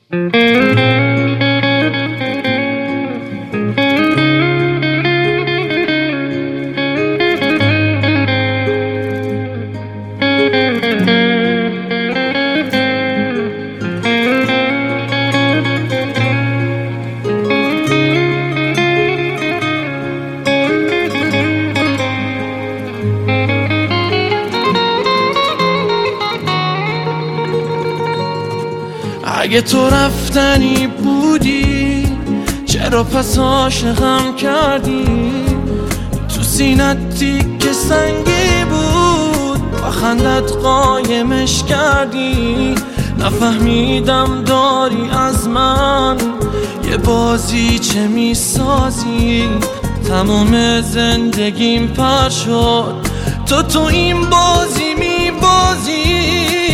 اگه تو رفتنی بودی چرا پس عاشقم کردی؟ تو سینت تیکه سنگی بود با خندت قایمش کردی. نفهمیدم داری از من یه بازی چه میسازی. تمام زندگیم پر شد تو این بازی میبازی.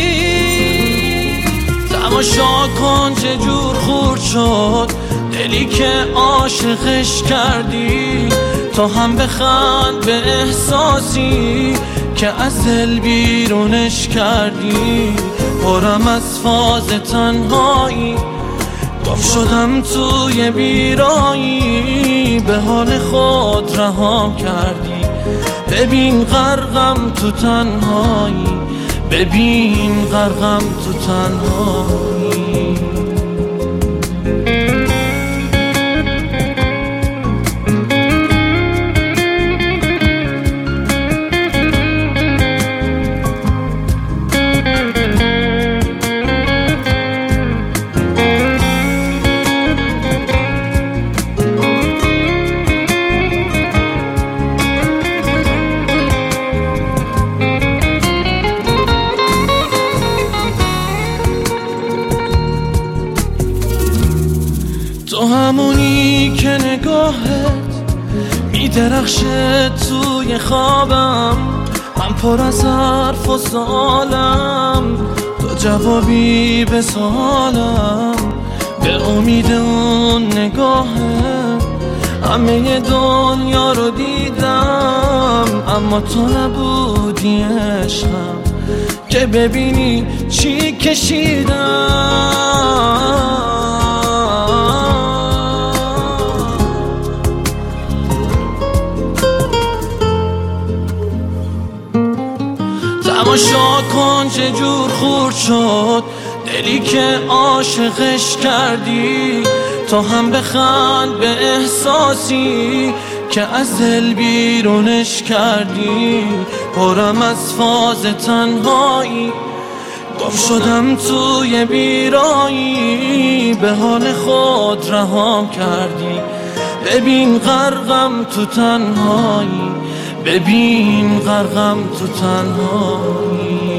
تماشا کن چه جور خورد شد دلی که عاشقش کردی. تو هم بخند به احساسی که از دل بیرونش کردی. پرم از فاز تنهایی گم شدم توی بیرایی. به حال خود رهام کردی. ببین غرقم تو تنهایی. ببین غرقم تو تنهایی. تو همونی که نگاهت میدرخشه توی خوابم. من پر از حرف و سوالم تو جوابی به سوالم. به امید اون نگاهت همه دنیا رو دیدم. اما تو نبودی عشقم که ببینی چی کشیدم. تماشا کن چه جور خورد شد دلی که عاشقش کردی. تو هم بخند به احساسی که از دل بیرونش کردی. پرم از فاز تنهایی گم شدم توی بیرایی. به حال خود رهام کردی. ببین غرقم تو تنهایی. ببین غرقم تو تنهایی.